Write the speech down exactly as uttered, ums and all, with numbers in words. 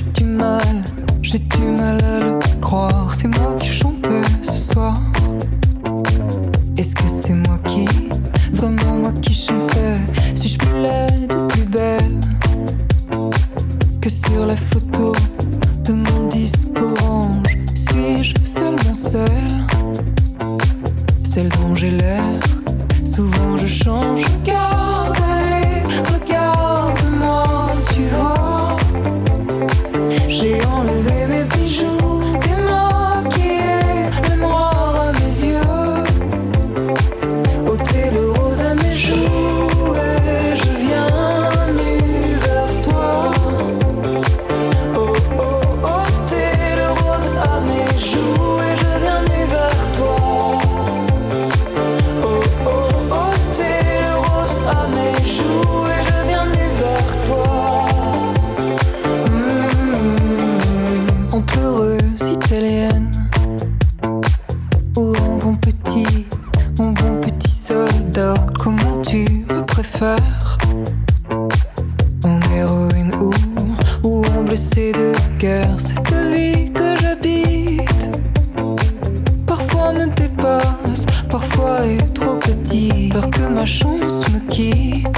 j'ai du mal, j'ai du mal à le croire. C'est moi qui chantais ce soir. Est-ce que c'est moi qui, vraiment moi qui chantais? Suis-je plus laide ou plus belle que sur la photo de mon disque orange? Suis-je seulement celle, celle dont j'ai l'air? Souvent je change. Regarde, allez, regarde-moi, tu vois. J'ai enlevé mes bijoux, démaquillé le noir à mes yeux, ôté le rose à mes joues, et je viens nu vers toi. Oh oh, ôté le rose à mes joues, et je viens nu vers toi. Oh oh, ôté le rose à mes joues, et je viens nu vers toi. Mmh, en pleureuse italienne, ou en bon petit, mon bon petit soldat, comment tu me préfères? En héroïne ou, ou en blessé de guerre? Cette vie que j'habite parfois me dépasse, parfois est trop petit. Peur que ma chance me quitte,